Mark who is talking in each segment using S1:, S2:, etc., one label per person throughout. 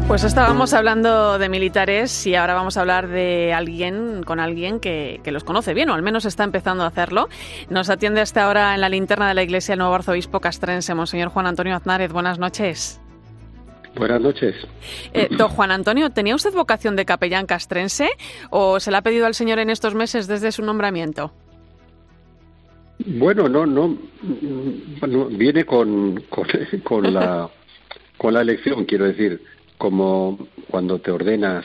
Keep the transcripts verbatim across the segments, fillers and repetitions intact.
S1: Pues estábamos hablando de militares y ahora vamos a hablar de alguien, con alguien que, que los conoce bien, o al menos está empezando a hacerlo. Nos atiende hasta ahora en la linterna de la Iglesia el nuevo arzobispo castrense, Monseñor Juan Antonio Aznárez. Buenas noches.
S2: Buenas noches.
S1: Eh, don Juan Antonio, ¿tenía usted vocación de capellán castrense o se la ha pedido al Señor en estos meses desde su nombramiento?
S2: Bueno, no, no, no viene con, con, con la con la elección, quiero decir, como cuando te ordenas,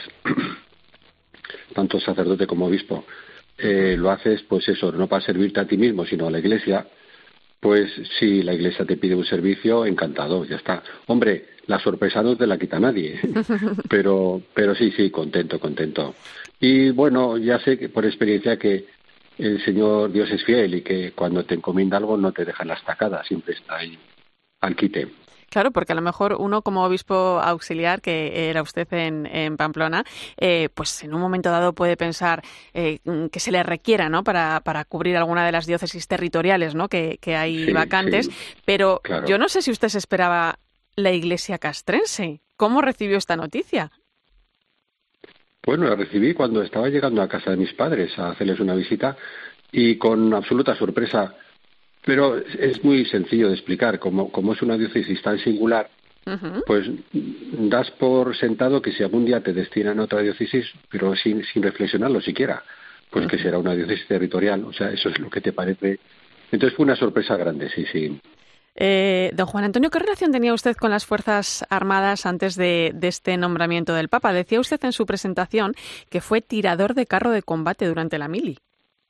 S2: tanto sacerdote como obispo, eh, lo haces, pues eso, no para servirte a ti mismo, sino a la Iglesia. Pues si la Iglesia te pide un servicio, encantado, ya está. Hombre, la sorpresa no te la quita nadie, pero, pero sí, sí, contento, contento. Y bueno, ya sé que por experiencia que el Señor Dios es fiel y que cuando te encomienda algo no te deja en la estacada, siempre está ahí al quite.
S1: Claro, porque a lo mejor uno como obispo auxiliar, que era usted en, en Pamplona, eh, pues en un momento dado puede pensar eh, que se le requiera, ¿no?, para, para cubrir alguna de las diócesis territoriales, ¿no?, que, que hay
S2: Sí,
S1: vacantes,
S2: sí,
S1: pero
S2: claro.
S1: Yo no sé si usted se esperaba la Iglesia castrense. ¿Cómo recibió esta noticia?
S2: Bueno, la recibí cuando estaba llegando a casa de mis padres a hacerles una visita y con absoluta sorpresa. Pero es muy sencillo de explicar. Como, como es una diócesis tan singular,
S1: Uh-huh.
S2: pues das por sentado que si algún día te destinan a otra diócesis, pero sin, sin reflexionarlo siquiera, pues uh-huh. que será una diócesis territorial. O sea, eso es lo que te parece. Entonces fue una sorpresa grande, sí, sí.
S1: Eh, don Juan Antonio, ¿qué relación tenía usted con las Fuerzas Armadas antes de, de este nombramiento del Papa? Decía usted en su presentación que fue tirador de carro de combate durante la mili.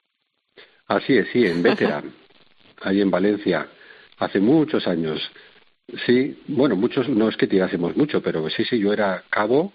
S2: Así es, sí, en Veteran. Ahí en Valencia, hace muchos años. Sí, bueno, muchos, no es que tirásemos mucho, pero sí, sí, yo era cabo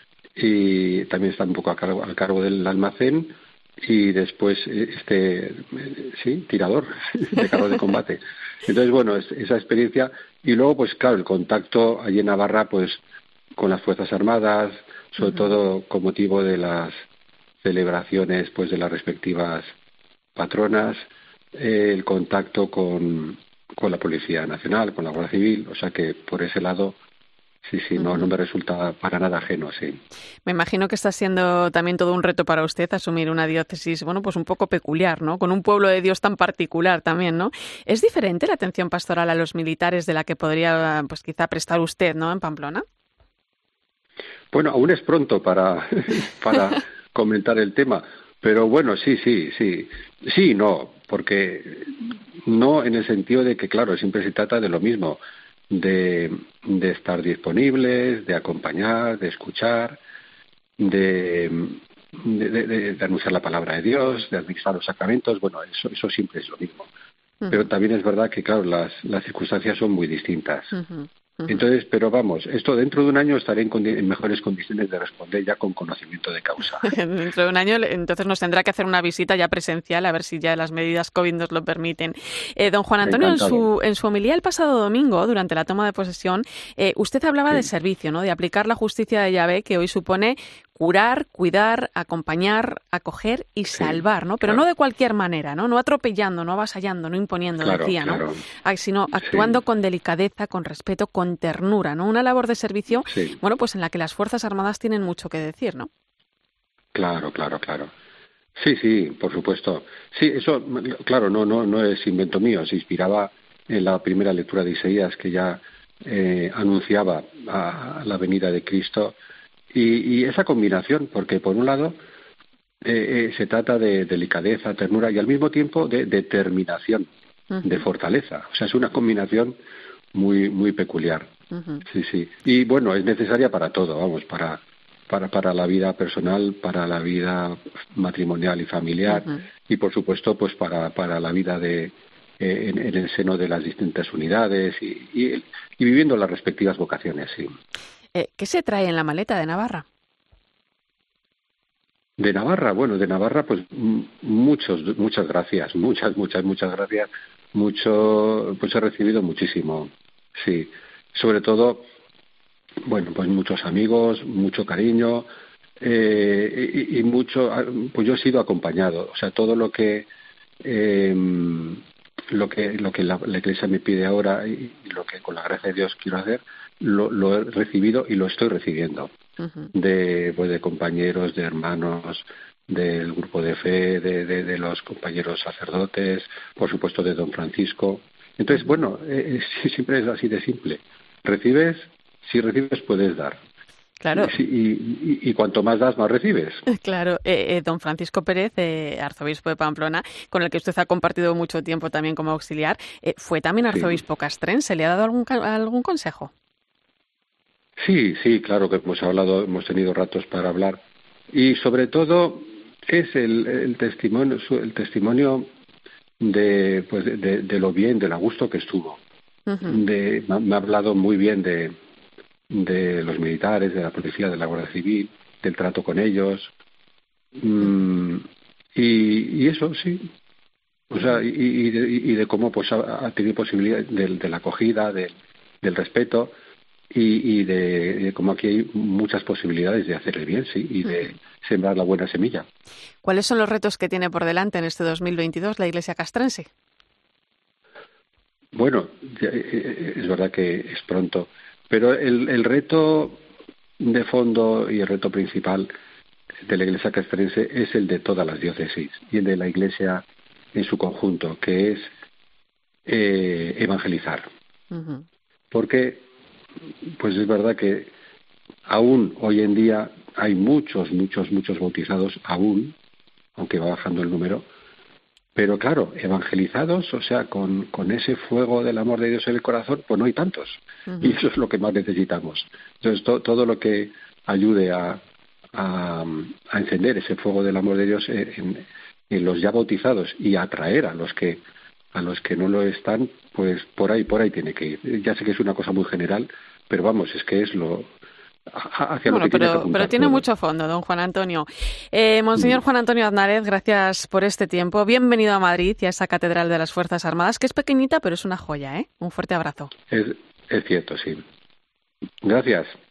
S2: y también estaba un poco a cargo, al cargo del almacén y después, este, sí, tirador de carro de combate. Entonces, bueno, es, esa experiencia y luego, pues claro, el contacto allí en Navarra, pues con las Fuerzas Armadas, sobre uh-huh. todo con motivo de las celebraciones, pues de las respectivas patronas, eh, el contacto con, con la Policía Nacional, con la Guardia Civil, o sea que por ese lado sí, sí, no, uh-huh. no me resulta para nada ajeno, sí.
S1: Me imagino que está siendo también todo un reto para usted asumir una diócesis, bueno, pues un poco peculiar, ¿no?, con un pueblo de Dios tan particular también, ¿no? ¿Es diferente la atención pastoral a los militares de la que podría, pues quizá prestar usted, ¿no?, en Pamplona?
S2: Bueno, aún es pronto para, para comentar el tema. Pero bueno, sí, sí, sí. Sí, no, porque no en el sentido de que, claro, siempre se trata de lo mismo, de, de estar disponibles, de acompañar, de escuchar, de, de, de, de anunciar la palabra de Dios, de administrar los sacramentos. Bueno, eso, eso siempre es lo mismo. Uh-huh. Pero también es verdad que, claro, las, las circunstancias son muy distintas. Uh-huh. Entonces, pero vamos, esto dentro de un año estaré en, condi- en mejores condiciones de responder ya con conocimiento de causa.
S1: Dentro de un año, entonces nos tendrá que hacer una visita ya presencial, a ver si ya las medidas COVID nos lo permiten. Eh, don Juan Antonio, en su, en su homilía el pasado domingo, durante la toma de posesión, eh, usted hablaba sí. de servicio, ¿no?, de aplicar la justicia de Yahvé, que hoy supone curar, cuidar, acompañar, acoger y salvar, ¿no? Pero claro. no de cualquier manera, ¿no? No atropellando, no avasallando, no imponiendo,
S2: claro,
S1: decía, ¿no?
S2: Claro.
S1: Sino actuando sí. con delicadeza, con respeto, con ternura, ¿no? Una labor de servicio,
S2: sí.
S1: bueno, pues en la que las Fuerzas Armadas tienen mucho que decir, ¿no?
S2: Claro, claro, claro. Sí, sí, por supuesto. Sí, eso, claro, no, no, no es invento mío. Se inspiraba en la primera lectura de Isaías, que ya eh, anunciaba a la venida de Cristo. Y, y esa combinación, porque por un lado eh, eh, se trata de delicadeza, ternura y al mismo tiempo de determinación, uh-huh. de fortaleza. O sea, es una combinación muy muy peculiar. Uh-huh. Sí, sí. Y bueno, es necesaria para todo, vamos, para para para la vida personal, para la vida matrimonial y familiar uh-huh. y por supuesto, pues para para la vida de eh, en, en el seno de las distintas unidades y, y, y viviendo las respectivas vocaciones, sí.
S1: Eh, ¿Qué se trae en la maleta de Navarra?
S2: De Navarra, bueno, de Navarra, pues muchos, muchas gracias, muchas, muchas, muchas gracias. Mucho, pues he recibido muchísimo, sí. Sobre todo, bueno, pues muchos amigos, mucho cariño eh, y, y mucho, pues yo he sido acompañado. O sea, todo lo que eh, lo que lo que la, la Iglesia me pide ahora y, y lo que con la gracia de Dios quiero hacer, lo, lo he recibido y lo estoy recibiendo. Uh-huh. de, pues, de compañeros, de hermanos, del grupo de fe, de, de, de los compañeros sacerdotes, por supuesto de don Francisco. Entonces, bueno, eh, siempre es así de simple. Recibes, si recibes puedes dar.
S1: Claro.
S2: Y, y, y, y cuanto más das, más recibes.
S1: Claro. Eh, eh, don Francisco Pérez, eh, arzobispo de Pamplona, con el que usted ha compartido mucho tiempo también como auxiliar, eh, fue también arzobispo sí. castrense. ¿Le ha dado algún, algún consejo?
S2: Sí, sí, claro que hemos hablado, hemos tenido ratos para hablar. Y sobre todo es el, el testimonio, el testimonio de, pues de, de lo bien, del a gusto que estuvo. Uh-huh. De, me ha hablado muy bien de de los militares, de la policía, de la Guardia Civil, del trato con ellos, mm, y, y eso sí, o sea, y, y, de, y de cómo pues ha, ha tenido posibilidad de, de la acogida, de, del respeto, y, y de, de cómo aquí hay muchas posibilidades de hacer el bien, sí, y de sembrar la buena semilla.
S1: ¿Cuáles son los retos que tiene por delante en este dos mil veintidós la Iglesia castrense?
S2: Bueno, es verdad que es pronto, pero el, el reto de fondo y el reto principal de la Iglesia castrense es el de todas las diócesis y el de la Iglesia en su conjunto, que es eh, evangelizar. Uh-huh. Porque, pues es verdad que aún hoy en día hay muchos, muchos, muchos bautizados, aún, aunque va bajando el número, pero claro, evangelizados, o sea, con, con ese fuego del amor de Dios en el corazón, pues no hay tantos. Uh-huh. Y eso es lo que más necesitamos. Entonces, to, todo lo que ayude a, a, a encender ese fuego del amor de Dios en, en los ya bautizados y a atraer a los que a los que no lo están, pues por ahí, por ahí tiene que ir. Ya sé que es una cosa muy general, pero vamos, es que es lo... Hacia
S1: bueno,
S2: lo que
S1: pero,
S2: tiene que
S1: pero tiene
S2: todo.
S1: mucho fondo, don Juan Antonio. Eh, Monseñor Juan Antonio Aznárez, gracias por este tiempo. Bienvenido a Madrid y a esa Catedral de las Fuerzas Armadas, que es pequeñita, pero es una joya, ¿eh? Un fuerte abrazo.
S2: Es, es cierto, sí. Gracias.